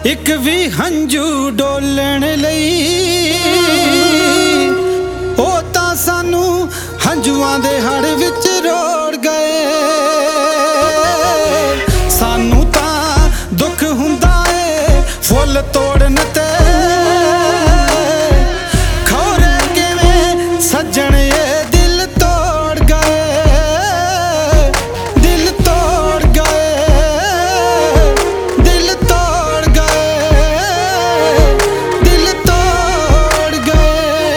एक भी हंझू डोलण लई ओ तां सानू हंझुआं दे हड़ विच रोड़ गए। सानू तां दुख हुंदा ए फुल तोड़न ते खौरे किवें सज्जण ये दिल तोड़ गए, दिल तोड़ गए, दिल तोड़ गए, दिल तोड़ गए।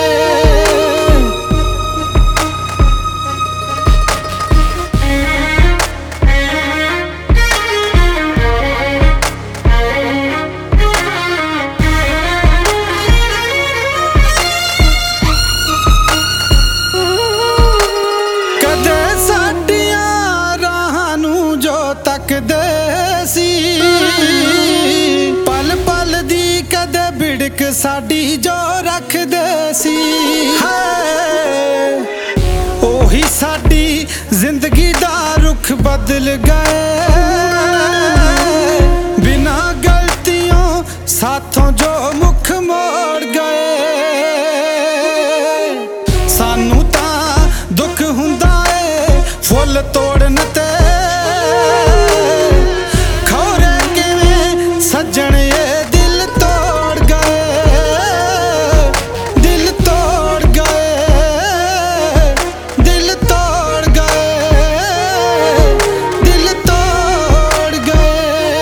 तकदे सी पल पल दी कदे बिड़क साडी जो रखदे सी, ओही साडी जिंदगी दा रुख बदल गए। बिना गलतियों साथों जो मुख मोड़ गए। सानू तां दुख हुंदा ए फुल तोड़न ते सज्जण ये दिल तोड़ गए, दिल तोड़ गए, दिल तोड़ गए, दिल तोड़ गए।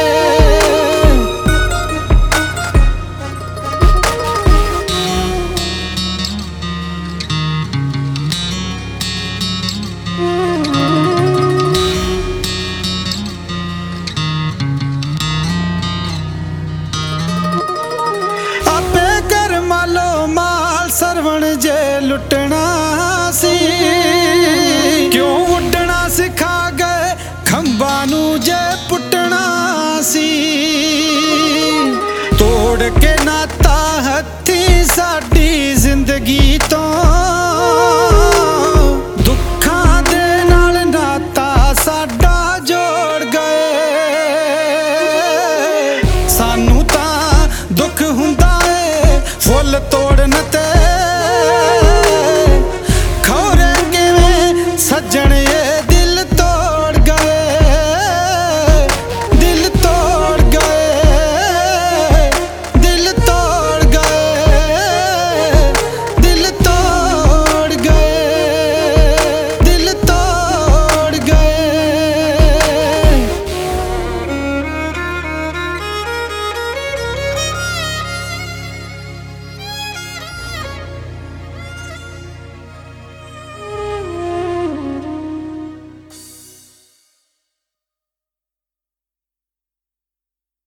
सरवण जे लुटना सी क्यों उड़ना सिखा गए, खंबा नू जे पुटना सी। तोड़ के नाता हथी साडी जिंदगी तो दुखां दे नाल नाता साडा जोड़ गए। सानू तां दुख हुंदा ए फुल तोड़